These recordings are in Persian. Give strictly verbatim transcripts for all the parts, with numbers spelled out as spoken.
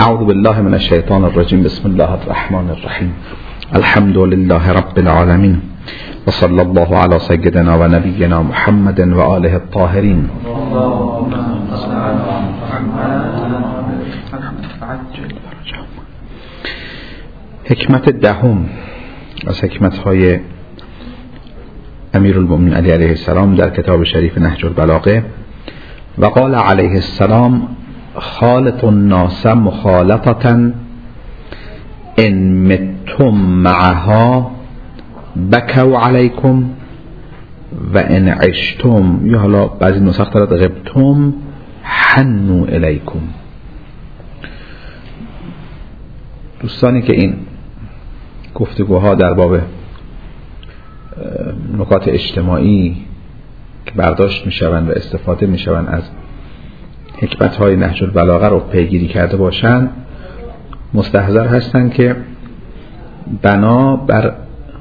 اعوذ بالله من الشیطان الرجیم. بسم الله الرحمن الرحیم. الحمد لله رب العالمین و صلی الله علی سیدنا و نبینا محمد و آله الطاهرین. حکمت دهم از حکمت‌های امیرالمومنین علی علیه السلام در کتاب شریف نهج البلاغه: و قال علیه السلام: خالط الناس مخالطة ان متم معها بکوا علیکم و ان عشتم، یا حالا بعضی نسخ دارد غبتم حنوا الیکم. دوستانی که این گفتگوها در باب نکات اجتماعی که برداشت میشوند و استفاده میشوند از حکمت‌های نهج البلاغه رو پیگیری کرده باشند، مستحضر هستند که بنا بر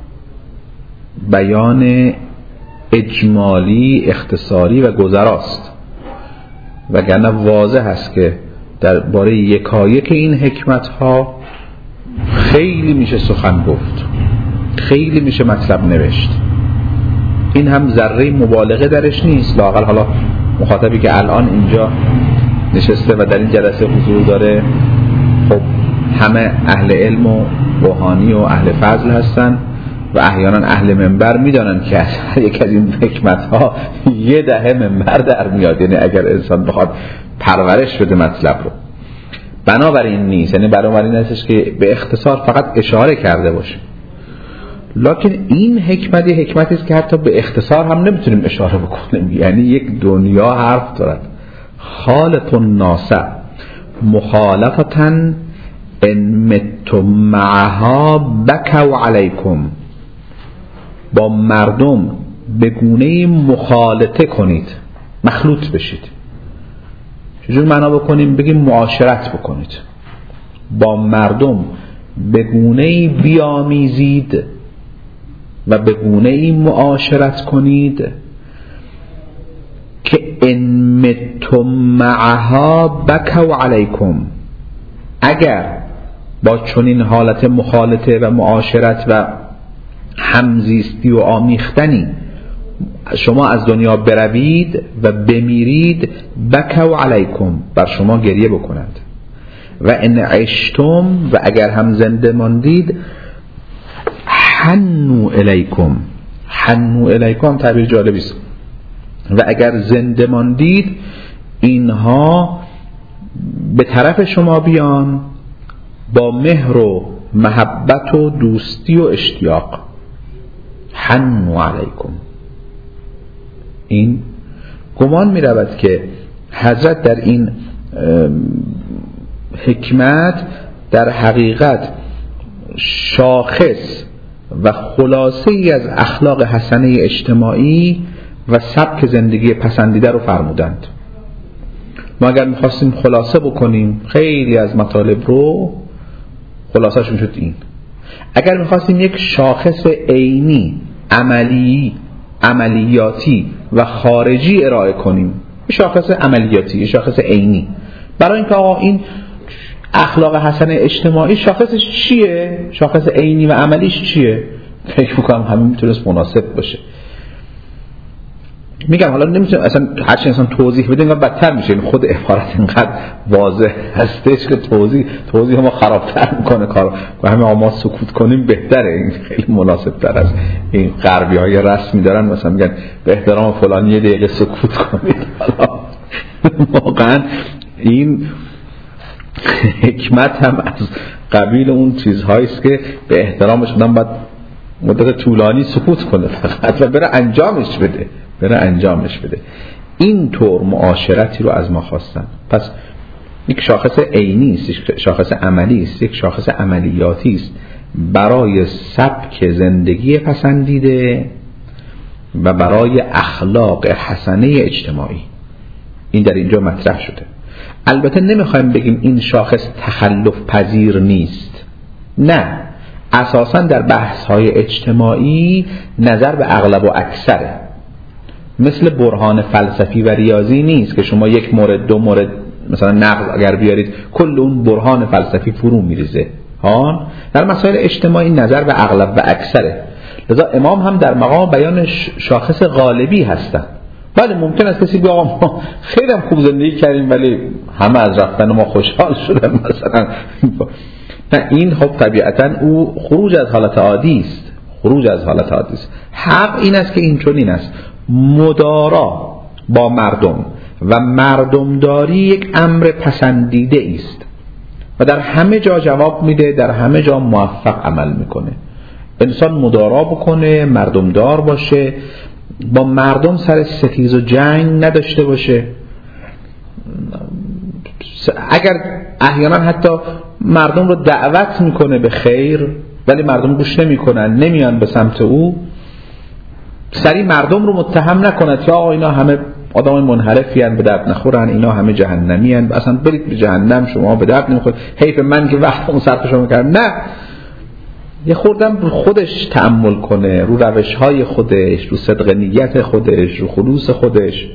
بیان اجمالی، اختصاری و گذراست، وگرنه واضح است که درباره یکایک این حکمت‌ها خیلی میشه سخن گفت، خیلی میشه مطلب نوشت. این هم ذره مبالغه درش نیست. لااقل حالا مخاطبی که الان اینجا نشسته و در این جلسه حضور داره، خب همه اهل علم و روحانی و اهل فضل هستن و احیانا اهل منبر میدانن که از یک از این حکمت‌ها یه دهه منبر در میاد. یعنی اگر انسان بخواد پرورش بده مطلب رو، بنابراین نیست، یعنی بنابراین نیستش که به اختصار فقط اشاره کرده باشه. لکن این حکمت حکمتی است که حتی به اختصار هم نمیتونیم اشاره بکنیم، یعنی یک دنیا حرف دارد. خالط الناس مخالطة ان متم معها بکوا علیکم، با مردم به گونه‌ای مخالطه کنید، مخلوط بشید. چجور معنا بکنیم؟ بگیم معاشرت بکنید، با مردم به گونه‌ای بیامیزید و به گونه‌ای معاشرت کنید که ان متم معها بکوا علیکم، اگر با چنین حالت مخالطه و معاشرت و همزیستی و آمیختنی شما از دنیا بروید و بمیرید، بکوا علیکم، بر شما گریه بکنند. و ان عشتم، و اگر هم زنده ماندید، حنوا الیکم. حنوا الیکم تعبیر جالبی است. و اگر زنده ماندید، اینها به طرف شما بیان با مهر و محبت و دوستی و اشتیاق. حنوا علیکم. این گمان می رود که حضرت در این حکمت در حقیقت شاخص و خلاصه ای از اخلاق حسنه اجتماعی و سبک زندگی پسندیده رو فرمودند. ما اگر میخواستیم خلاصه بکنیم خیلی از مطالب رو، خلاصه‌ش میشد این: اگر میخواستیم یک شاخص عینی، عملی، عملیاتی و خارجی ارائه کنیم، شاخص عملیاتی، شاخص عینی، برای اینکه آقا این اخلاق حسن اجتماعی شاخصش چیه، شاخص عینی و عملیش چیه، فکر میکنم همین میتونست مناسب باشه. میگم حالا نمیتونم اصلا هرچی انسان توضیح بده اینقدر بدتر میشه. این خود عبارت اینقدر واضح هستش که توضیح توضیح ما خرابتر میکنه کارو، و همه ما سکوت کنیم بهتره. این خیلی مناسب تر از این غربی های رسمی دارن، مثلا میگن به احترام فلانی یه دقیقه سکوت کنید. حالا واقعا این حکمت هم از قبیل اون چیزهایی است که به احترامش آدم باید مدت طولانی سکوت کنه فقط و بره انجامش بده بره انجامش بده. این طور معاشرتی رو از ما خواستن. پس یک شاخص عینی است، یک شاخص عملی است، یک شاخص عملیاتی است برای سبک زندگی پسندیده و برای اخلاق حسنه اجتماعی. این در اینجا مطرح شده. البته نمیخوایم بگیم این شاخص تخلف پذیر نیست، نه، اساساً در بحث‌های اجتماعی نظر به اغلب و اکثره. مثل برهان فلسفی و ریاضی نیست که شما یک مورد دو مورد مثلا نقض اگر بیارید کل اون برهان فلسفی فرو میریزه. ها در مسائل اجتماعی نظر به اغلب و اکثره، لذا امام هم در مقام بیان شاخص غالبی هستن. بله ممکن است کسی بگه آقا ما خیلی هم خوب زندگی کردیم ولی همه از رفتن ما خوشحال شدن مثلا. نه این خب طبیعتا او خروج از حالت عادی است، خروج از حالت عادی است. حق این است که این چنین است، مدارا با مردم و مردمداری یک امر پسندیده است و در همه جا جواب میده، در همه جا موفق عمل میکنه. انسان مدارا بکنه، مردمدار باشه، با مردم سر ستیز و جنگ نداشته باشه. اگر احیانا حتی مردم رو دعوت میکنه به خیر ولی مردم گوش نمیکنن، نمیان به سمت او، سری مردم رو متهم نکند که آقا اینا همه آدم منحرفی هستند، به درد نخورن، اینا همه جهنمی هستند، اصلا برید به جهنم، شما به درد نمیخورید، حیف من که وقت اون صرف شما کردم. نه، یه خوردم رو خودش تأمل کنه، رو روش‌های خودش، رو صدق نیت خودش، رو خلوص خودش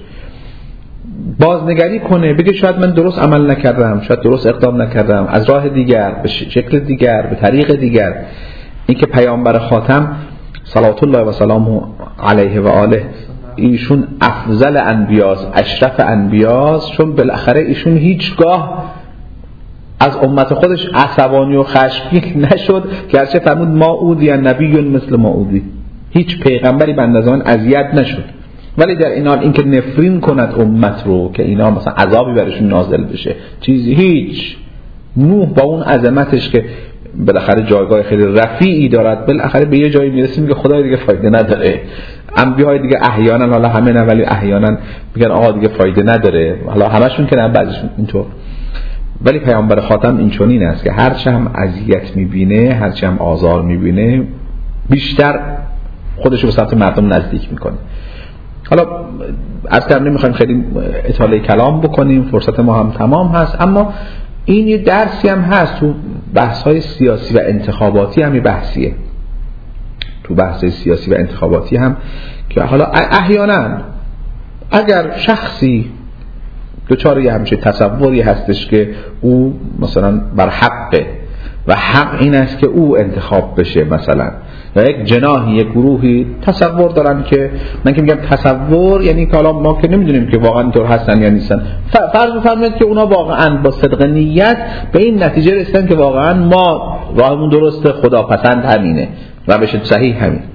بازنگری کنه، بگه شاید من درست عمل نکردم، شاید درست اقدام نکردم، از راه دیگر، به شکل دیگر، به طریق دیگر. این که پیامبر خاتم صلوات الله و سلامه علیه و آله ایشون افضل انبیاست، اشرف انبیاست، چون بالاخره ایشون هیچگاه از امت خودش عصبانی و خشمگین نشد، گرچه فرمود ما اودی نبی مثل ما اودی، هیچ پیغمبری بنده از آن اذیت نشد، ولی در این حال اینکه نفرین کند امت رو که اینا مثلا عذابی برشون نازل بشه چیزی هیچ. نوح با اون عظمتش که بالاخره جایگاه خیلی رفیعی دارد، بالاخره به یه جایی میرسیم که خدای دیگه فایده نداره. انبیاء دیگه احیانا، حالا همه نه ولی احیانا میگن آقا دیگه فایده نداره، حالا همشون که نه بعضیشون اینطور، ولی پیامبر خاتم این چنین است که هرچه هم اذیت میبینه، هرچه هم آزار میبینه، بیشتر خودش رو به سمت مردم نزدیک میکنه. حالا از کردن نمیخوایم خیلی اطاله کلام بکنیم، فرصت ما هم تمام هست، اما این یه درسی هم هست تو بحث‌های سیاسی و انتخاباتی، هم یه بحثیه تو بحث‌های سیاسی و انتخاباتی هم که حالا احیانا اگر شخصی دوچار یه همچه تصوری هستش که او مثلا بر حقه و حق این است که او انتخاب بشه مثلا، و یک جناحی، یک گروهی تصور دارن که من که میگم تصور یعنی که حالا ما که نمیدونیم که واقعا اینطور هستن یا نیستن، فرض بفرمایید که اونا واقعا با صدق نیت به این نتیجه رسیدن که واقعا ما راهمون درسته، خداپسند همینه، روش صحیح همین،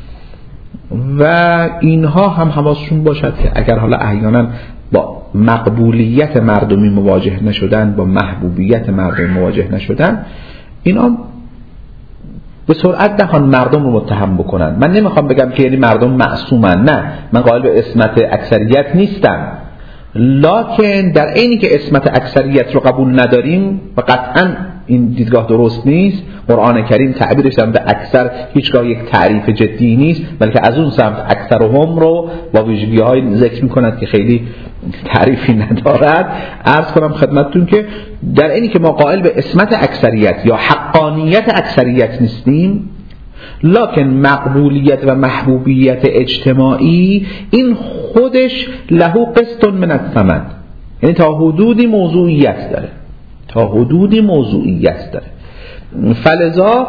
و اینها هم حواسشون باشد که اگر حالا احیانا با مقبولیت مردمی مواجه نشدن، با محبوبیت مردمی مواجه نشدن، اینا به سرعت نخوان مردم رو متهم بکنن. من نمیخوام بگم که یعنی مردم معصومن، نه، من قائل به عصمت اکثریت نیستم، لکن در عینی که عصمت اکثریت رو قبول نداریم و قطعا این دیدگاه درست نیست، قرآن کریم تعبیرش در به اکثر هیچگاه یک تعریف جدی نیست، بلکه از اون سمت اکثرهم رو با ویژگی‌های ذکر می‌کند که خیلی تعریفی ندارد. عرض کنم خدمتتون که در اینی که ما قائل به عصمت اکثریت یا حقانیت اکثریت نیستیم، لکن مقبولیت و محبوبیت اجتماعی این خودش له قسط من الثمن، یعنی تا حدودی موضوعیت داره، تا حدودی موضوعیت داره. فلذا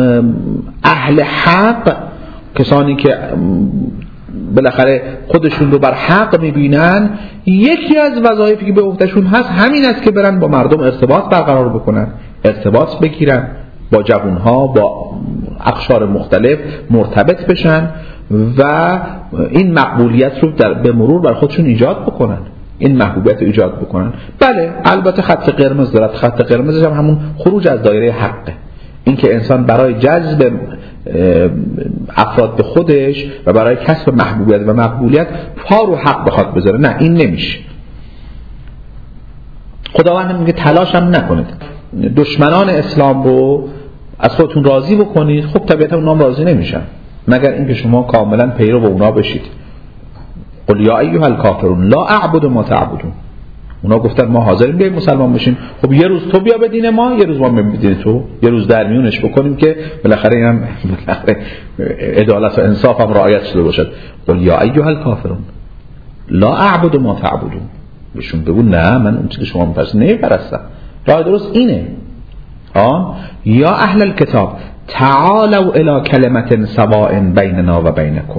اهل حق، کسانی که بالاخره خودشون رو بر حق میبینن، یکی از وظایفی که به عهدهشون هست همین است که برن با مردم ارتباط برقرار بکنن، ارتباط بگیرن، با جوانها، با اقشار مختلف مرتبط بشن و این مقبولیت رو در به مرور بر خودشون ایجاد بکنن، این محبوبیت رو ایجاد بکنن. بله البته خط قرمز دارد، خط قرمزش هم همون خروج از دایره حقه، این که انسان برای جذب افراد به خودش و برای کسب محبوبیت و مقبولیت پا رو حق بخواد بذاره، نه این نمیشه. خداوند میگه تلاش هم نکنید دشمنان اسلام رو از خودتون راضی بکنید. خب طبیعتا اونا راضی نمیشن مگر اینکه شما کاملا پیرو به اونا بشید. قل یا ایها الکافرون لا اعبد ما تعبدون. اونا گفتن ما حاضریم بیایم مسلمان بشیم. خب یه روز تو بیا به دین ما، یه روز ما به دین تو، یه روز در میونش بکنیم که بالاخره اینم بالاخره عدالت و انصاف هم رعایت شده باشد. قل یا ایها الکافرون لا اعبد ما تعبدون. بهشون بگو نه من اون چیزی که شما میپرستید نمیپرستم، راه درست اینه. آه یا اهل الکتاب تعالوا الی کلمة سواء بیننا و بینکم،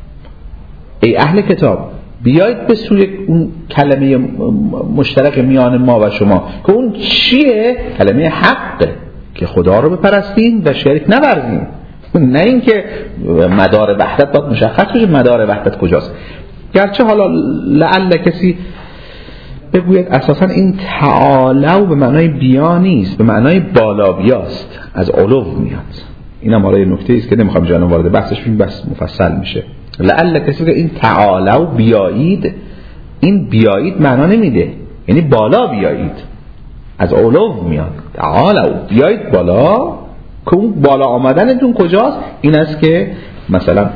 ای اهل کتاب بیایید به سوی اون کلمه مشترک میان ما و شما که اون چیه؟ کلمه حقه که خدا رو بپرستین و شریک نورزین. نه اینکه مدار وحدت باید مشخص بشه مدار وحدت کجاست. گرچه حالا لعل کسی بگوید اساسا این تعالو به معنای بیا نیست، به معنای بالا بیاست، از علو میاد. اینم حالا یه نکته است که نمیخوام جانم وارد بحثش بشیم، بس مفصل میشه. لعل کسی که این تعالو بیایید، این بیایید معنا نمیده، یعنی بالا بیایید، از علو میاد. تعالو بیایید بالا، که اون بالا آمدنتون کجاست؟ این است که مثلا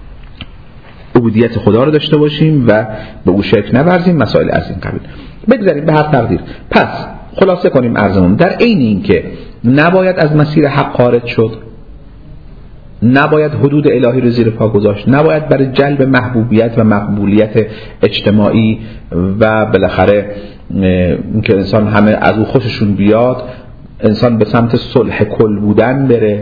عبودیت خدا رو داشته باشیم و به او شرک نورزیم، مسائل از این قبیل. بگذاریم به هر تقدیر. پس خلاصه کنیم عرضمون، در عین این که نباید از مسیر حق خارج شد، نباید حدود الهی رو زیر پا گذاشت، نباید برای جلب محبوبیت و مقبولیت اجتماعی و بالاخره اینکه انسان همه از او خوششون بیاد، انسان به سمت صلح کل بودن بره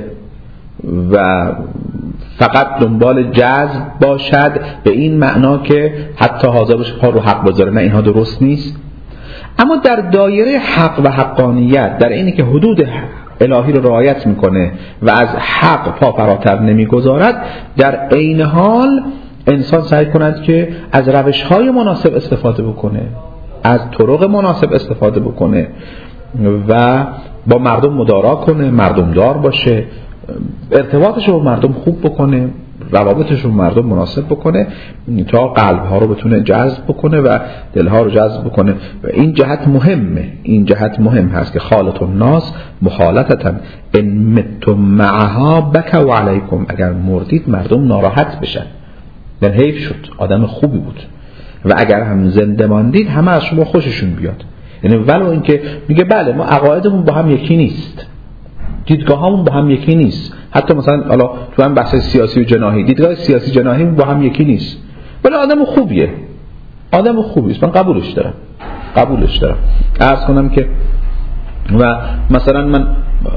و فقط دنبال جذب باشد به این معنا که حتی حاضر باشه پا رو حق بذاره. نه، اینها درست نیست. اما در دایره حق و حقانیت، در اینی که حدود الهی رو رعایت میکنه و از حق پا فراتر نمیگذارد، در عین حال انسان سعی کند که از روش‌های مناسب استفاده بکنه، از طرق مناسب استفاده بکنه و با مردم مدارا کنه، مردم دار باشه، ارتباطش رو با مردم خوب بکنه، روابطش رو مردم مناسب بکنه تا قلبها رو بتونه جذب بکنه و دلها رو جذب بکنه. و این جهت مهمه، این جهت مهم هست که خالط الناس مخالطتا ان متم معها بکوا علیکم، اگر مردید مردم ناراحت بشن، در حیف شد، آدم خوبی بود و اگر هم زنده ماندید همه از شما خوششون بیاد. یعنی ولو اینکه میگه بله ما عقایدمون با هم یکی نیست، دیدگاهامون با هم یکی نیست، حتی مثلا حالا تو هم بحث سیاسی و جناحی، دیدگاه سیاسی جناحی با هم یکی نیست، ولی آدم خوبیه، آدم خوبی است، من قبولش دارم قبولش دارم عرض کنم که و مثلا من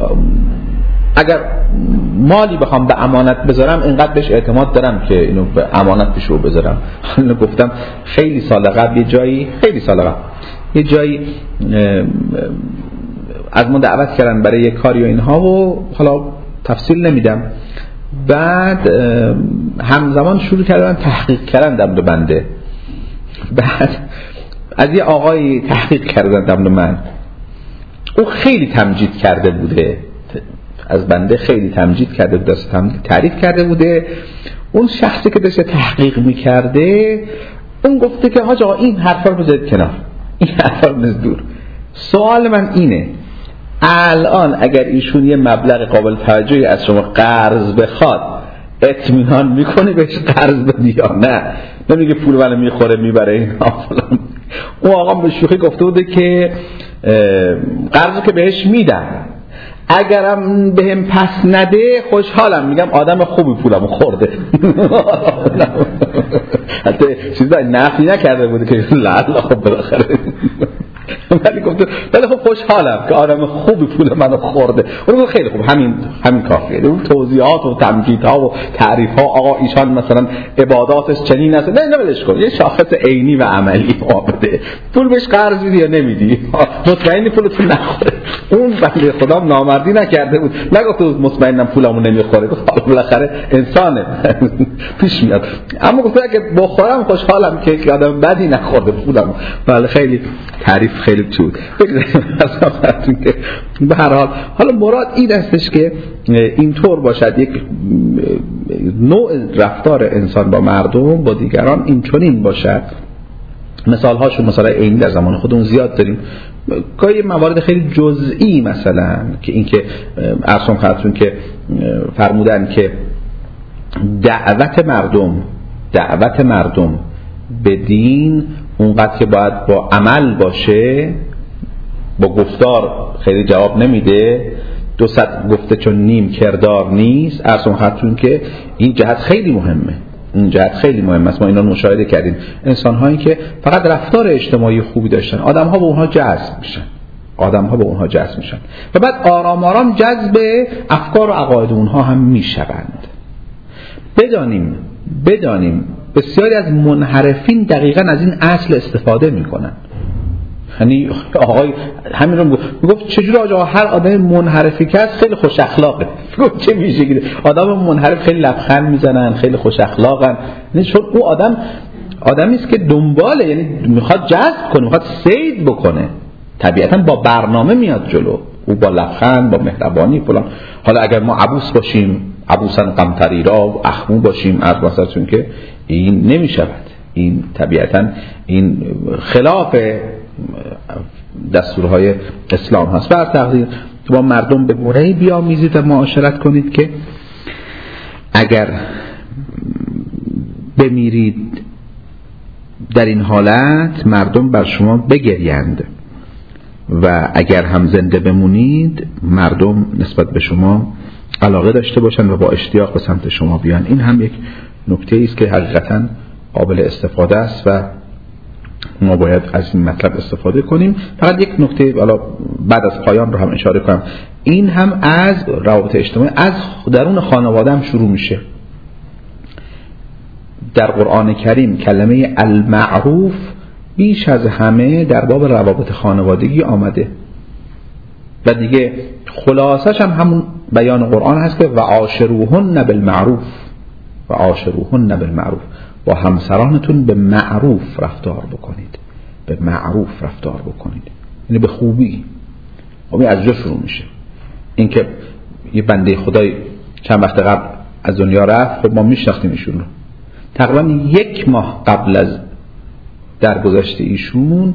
اگر مالی بخوام به امانت بذارم اینقدر بهش اعتماد دارم که اینو به امانت پیش رو بذارم. اینو گفتم خیلی سال قبل یه جایی خیلی سال قبل یه جایی از ما دعوت کردن برای یه کاری و اینها و حالا تفصیل نمیدم. بعد همزمان شروع کردن تحقیق کردن در مورد بنده. بعد از یه آقایی تحقیق کردن در مورد من، او خیلی تمجید کرده بوده از بنده، خیلی تمجید کرده بوده، تعریف کرده بوده. اون شخصی که داشته تحقیق میکرده اون گفته که حاج آقا این حرفا رو بذارید کنار، این حرفا رو بذارید دور. سوال من اینه الان اگر ایشون یه مبلغ قابل توجهی از شما قرض بخواد اطمینان میکنه بهش قرض بدی یا نه؟ نمیگه پول منو میخوره میبره اینا فلان. اون آقا به شوخی گفته بوده که قرضو که بهش میدم، اگرم بهم پس نده خوشحالم، میگم آدم خوبی پولمو خورده. حتی چیزا نفی نکرده بوده که لالا خب بالاخره ولی گفت ولی خب خوشحالم که آدم خوبی پول منو خورده. اون گفت خیلی خوب، همین همین کافیه. اون توضیحات و تمجیدها و تعریفها آقا ایشان مثلا عباداتش چنین است، نه نه ولش کن، یه شاخص عینی و عملی آمده. پول بهش قرض میدی یا نمیدی؟ مطمئنی پولتون نخوره؟ اون بنده خدا نامردی نکرده بود، نگفت مطمئنم پولمون نمیخوره، گفت بالاخره انسانه پیش میاد. اما گفت اگه بخورم خوشحالم که آدم بدی نخورده پولمو. بله خیلی تعریف خیلی چود. به هر حال حالا مراد این استش که اینطور باشد، یک نوع رفتار انسان با مردم با دیگران این چنین باشد. مثال هاشون مثلا عینی در زمان خودمون زیاد داریم، گاهی موارد خیلی جزئی، مثلا که اینکه اصلا خاطرون که فرمودن که دعوت مردم دعوت مردم به دین اونقدر که باید با عمل باشه، با گفتار خیلی جواب نمیده. دو صد گفته چون نیم کردار نیست. اصلا خاطرون که این جهت خیلی مهمه، این جهت خیلی مهم است. ما اینا مشاهده کردیم، انسان هایی که فقط رفتار اجتماعی خوبی داشتن، آدم ها به اونها جذب میشن آدم ها به اونها جذب میشن و بعد آرام آرام جذب افکار و عقاید اونها هم میشوند. بدانیم بدانیم بسیاری از منحرفین دقیقاً از این اصل استفاده میکنن. یعنی آقای همین رو میگفت چجوری آقا هر آدم منحرفی که هست خیلی خوش اخلاقه. گفت چه میشه آدم منحرف خیلی لبخند میزنن، خیلی خوش اخلاقن، یعنی چون او آدم آدمی است که دنباله، یعنی میخواد جذب کنه، میخواد صید بکنه، طبیعتاً با برنامه میاد جلو، او با لبخند، با مهربانی فلان. حالا اگر ما عبوس باشیم، عبوسن قمطری را اخمو باشیم، از واسطون که این نمیشود، این طبیعتاً این خلاف دستورهای اسلام هست. بر تقدیر با مردم به گونه‌ای بیامیزید و معاشرت کنید که اگر بمیرید در این حالت مردم بر شما بگریند و اگر هم زنده بمونید مردم نسبت به شما علاقه داشته باشند و با اشتیاق به سمت شما بیان. این هم یک نکته است که حقیقتاً قابل استفاده است و ما باید از این مطلب استفاده کنیم. فقط یک نکته حالا بعد از پایان رو هم اشاره کنم، این هم از روابط اجتماعی، از درون خانواده هم شروع میشه. در قرآن کریم کلمه المعروف بیش از همه در باب روابط خانوادگی آمده و دیگه خلاصش هم همون بیان قرآن هست که و عاشروهن بالمعروف، و عاشروهن بالمعروف، با همسرانتون به معروف رفتار بکنید، به معروف رفتار بکنید، یعنی به خوبی. خب از جا شروع میشه. این که یه بنده خدای چند وقت قبل از دنیا رفت، خب ما میشناختیم ایشون رو، تقریبا یک ماه قبل از درگذشت ایشون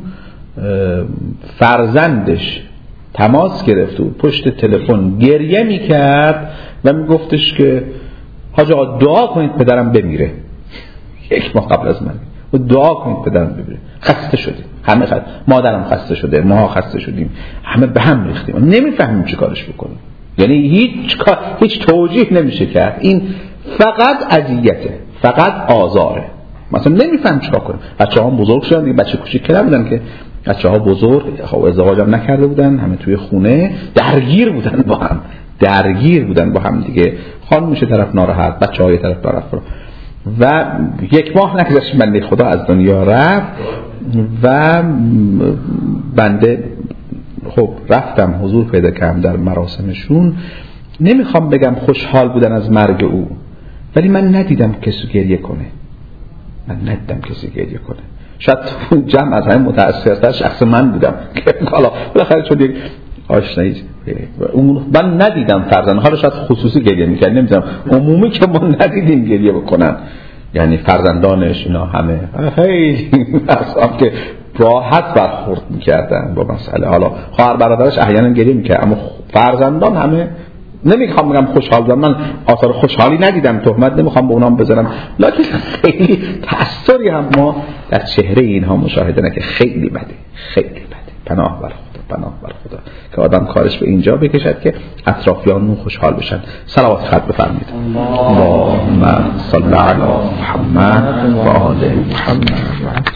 فرزندش تماس گرفت و پشت تلفن گریه میکرد و میگفتش که حاج آقا دعا کنید پدرم بمیره. یک ماه قبل از من و دعا کنید پدرم بمیره، خسته شدیم همه، خسته. مادرم خسته شده، ما خسته شدیم، همه به هم ریختیم، نمیفهمیم چی کارش بکنیم. یعنی هیچ هیچ توجیه نمیشه کرد. این فقط اذیته، فقط آزاره. مثلا نمیفهم چیکار کنیم. بچه‌ها هم بزرگ شدن دیگه، بچه کوچیک که نبودن که، بچه‌ها بزرگ، خب ازدواج هم نکرده بودن، همه توی خونه درگیر بودن با هم درگیر بودن با هم دیگه، خانم میشه طرف ناراحت، بچه‌ها یه طرف ناراحت. و یک ماه نگذشت بنده خدا از دنیا رفت و بنده خب رفتم حضور پیدا کردم در مراسمشون. نمیخوام بگم خوشحال بودن از مرگ او، ولی من ندیدم کسی گریه کنه، من ندیدم کسی گریه کنه. شاید جمع از همه متأثرتر شخص من بودم که حالا بالاخره چون یک آشنایی من ندیدم فرزند، حالا شاید خصوصی گریه میکرد، نمیدونم، عمومی که ما ندیدیم گریه بکنن، یعنی فرزندانش اینا همه خیلی اصلا که راحت برخورد میکردن با مسئله. حالا خواهر برادرش احیانا گریه میکرد، اما فرزندان همه، نمیخوام بگم خوشحال بودم، من آثار خوشحالی ندیدم، تهمت نمیخوام به اونام بزنم، لکن خیلی تأثیری هم ما در چهره اینها مشاهده نکرد. خیلی بده، خیلی بده. پناه بر خدا، پناه بر خدا که آدم کارش به اینجا بکشد که اطرافیانمون خوشحال بشن. صلوات خط بفرمایید. اللهم صل علی محمد و آل محمد.